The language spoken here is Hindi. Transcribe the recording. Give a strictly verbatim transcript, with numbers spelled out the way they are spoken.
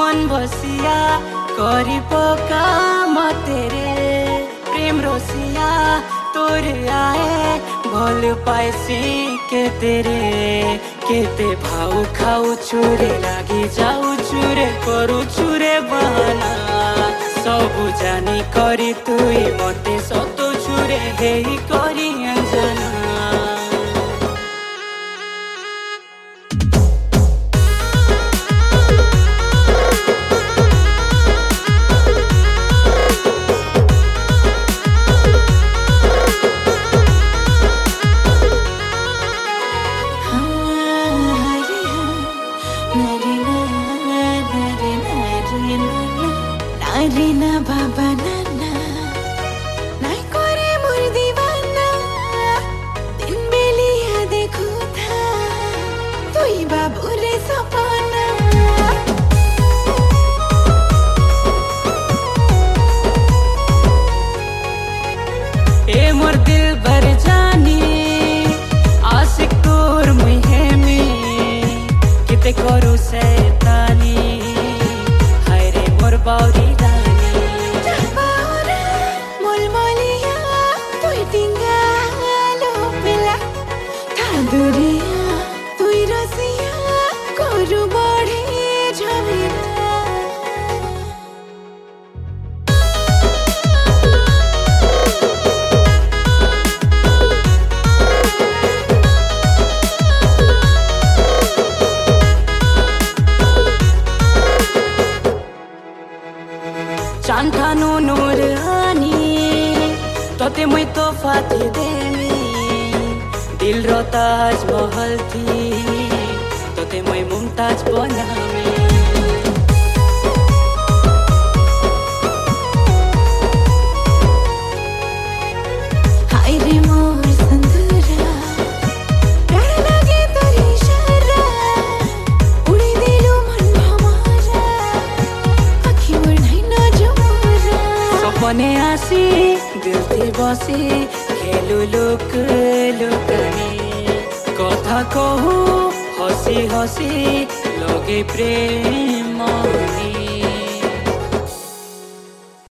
मन बसिया करी पका मते रे प्रेम रोसिया तोर आए भल पाइसी के तेरे केते भाउ खाऊ छुरे लागी जाऊ छुरे करू छुरे बहाना सबु जानी करी तुई मते सतो छुरे हेई करी Anjana Narina baba nana nai kore mur divana din beliya dekhu tha tui babu re sapana ए मोर दिल भर जानी आशिक तोर मुहे में किते करू शैतानी हाय रे मोर बाउरी दुरिया तुई रसिया करू बढे झमेला चांठानु नूर आनी तोते मुई तो फाती देनी दिल रो ताज महल थी तोते मुई मुमताज बनामी हाय रे मोर संदूरा प्यार लागे तोर इशारा उड़ी दिलु मन हमारा आखी मोर नहीं ना जमरा सपने आसी दिल थी बसी खेलु लुक लुकानी कथा कहू हसी हसी लगे प्रेम